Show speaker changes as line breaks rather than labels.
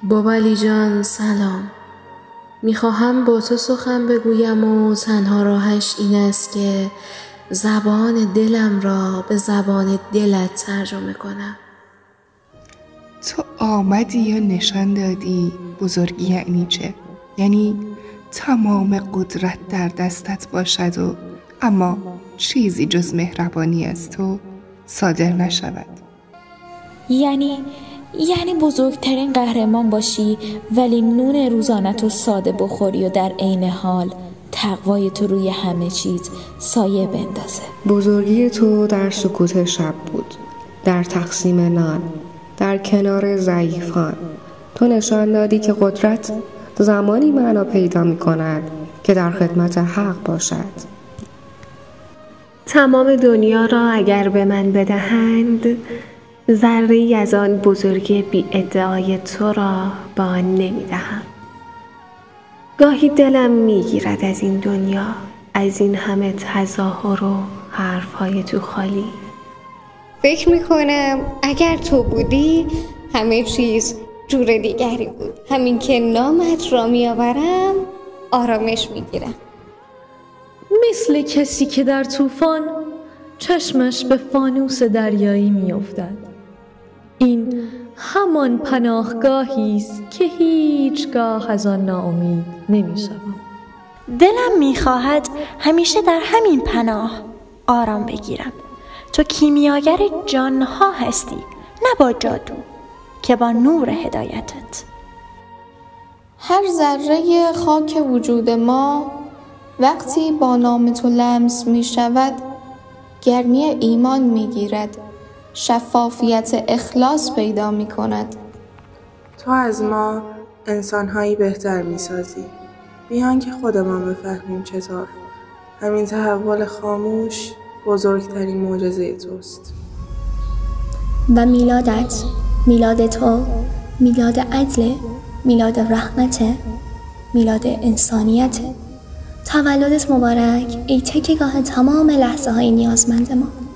بابلی جان سلام. میخواهم با تو سخن بگویم و تنها راهش این است که زبان دلم را به زبان دلت ترجمه کنم.
تو آمدی یا نشان دادی بزرگی یعنی چه؟ یعنی تمام قدرت در دستت باشد و اما چیزی جز مهربانی از تو صادر نشود.
یعنی بزرگترین قهرمان باشی ولی نون روزانه ساده بخوری و در عین حال تقوای تو روی همه چیز سایه بندازه.
بزرگی تو در سکوت شب بود، در تقسیم نان، در کنار ضعیفان. تو نشان دادی که قدرت زمانی معنا پیدا می کند که در خدمت حق باشد.
تمام دنیا را اگر به من بدهند، ذره‌ای از آن بزرگی بی ادعای تو را به آن نمی دهم. گاهی دلم می گیرد از این دنیا، از این همه تظاهر و حرفهای تو خالی.
فکر می کنم اگر تو بودی همه چیز جور دیگری بود. همین که نامت را می آورم آرامش می گیرم.
مثل کسی که در طوفان چشمش به فانوس دریایی می افتد. این همان پناهگاهی است که هیچگاه از آن ناامید نمی شوم.
دلم می خواهد همیشه در همین پناه آرام بگیرم. تو کیمیاگر جانها هستی، نه با جادو که با نور هدایتت.
هر ذره خاک وجود ما وقتی با نام تو لمس می شود گرمی ایمان می گیرد، شفافیت اخلاص پیدا می کند.
تو از ما انسان‌هایی بهتر می سازی، بیان که خودمان بفهمیم چطور. همین تحول خاموش بزرگترین معجزه توست.
و میلادت، میلاد تو، میلاد عدل، میلاد رحمت، میلاد انسانیت. تولدت مبارک ای تکیه‌گاه تمام لحظه های نیازمند ما.